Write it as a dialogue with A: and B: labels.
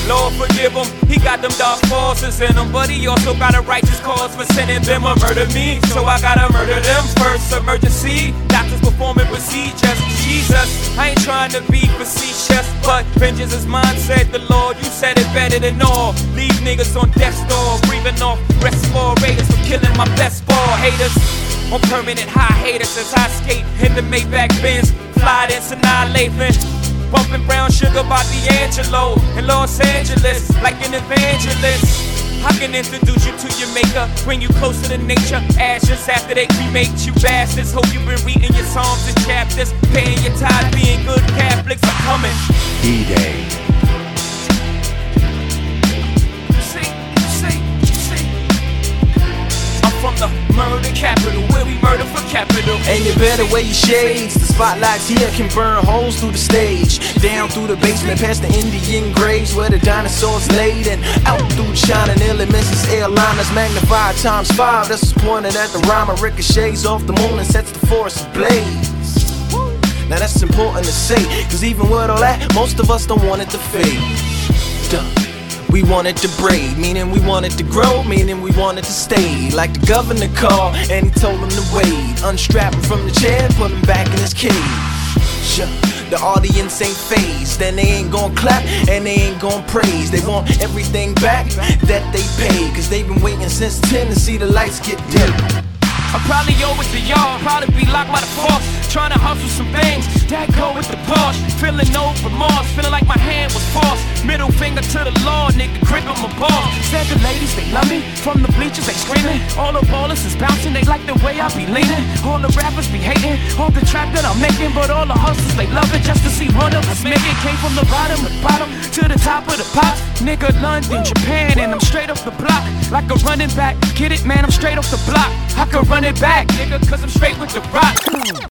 A: Lord forgive him, he got them dark forces in him, but he also got a righteous cause for sending them to murder me. So I gotta murder them first. Emergency, doctors performing procedures. Jesus, I ain't trying to be facetious, but vengeance is mine, said the Lord. You said it better than all. Leave niggas on death's door, breathing off respirators for killing my best ball. Haters on permanent high haters as I skate in the Maybach Benz, fly dance annihilating. Bumping brown sugar by D'Angelo in Los Angeles like an evangelist. I can introduce you to your maker, bring you closer to nature. Ashes after they cremate you bastards. Hope you've been reading your psalms and chapters, paying your tithe, being good Catholics. I'm coming.
B: D-Day.
A: From the murder capital, where we murder for capital.
C: And you better wear your shades. The spotlights here can burn holes through the stage. Down through the basement, past the Indian graves where the dinosaurs laid. And out through shining elements as airliners magnified ×5. That's what's pointed at the rhyme. Ricochets off the moon and sets the forest ablaze. Now that's important to say, cause even with all that, most of us don't want it to fade. Duh. We want it to braid, meaning we want it to grow, meaning we want it to stay. Like the governor called and he told him to wait. Unstrap him from the chair, put him back in his cage. The audience ain't phased, then they ain't gon' clap and they ain't gon' praise. They want everything back that they paid, cause they've been waiting since 10 to see the lights get dim.
A: I probably owe it to y'all, probably be locked by the force, trying to hustle some things that go with the Porsche. Feeling no remorse, feeling like my hand was forced. Middle finger to the law, nigga, gripping my balls. Said the ladies, they love me, from the bleachers they screaming. All the ballers is bouncing, they like the way I be leaning. All the rappers be hating, all the trap that I'm making. But all the hustlers, they love it just to see one of us make it. Came from the bottom to the top of the pops. Nigga, London, Japan, and I'm straight off the block. Like a running back, get it, man, I'm straight off the block. I can run it back, nigga, cause I'm straight with the rock.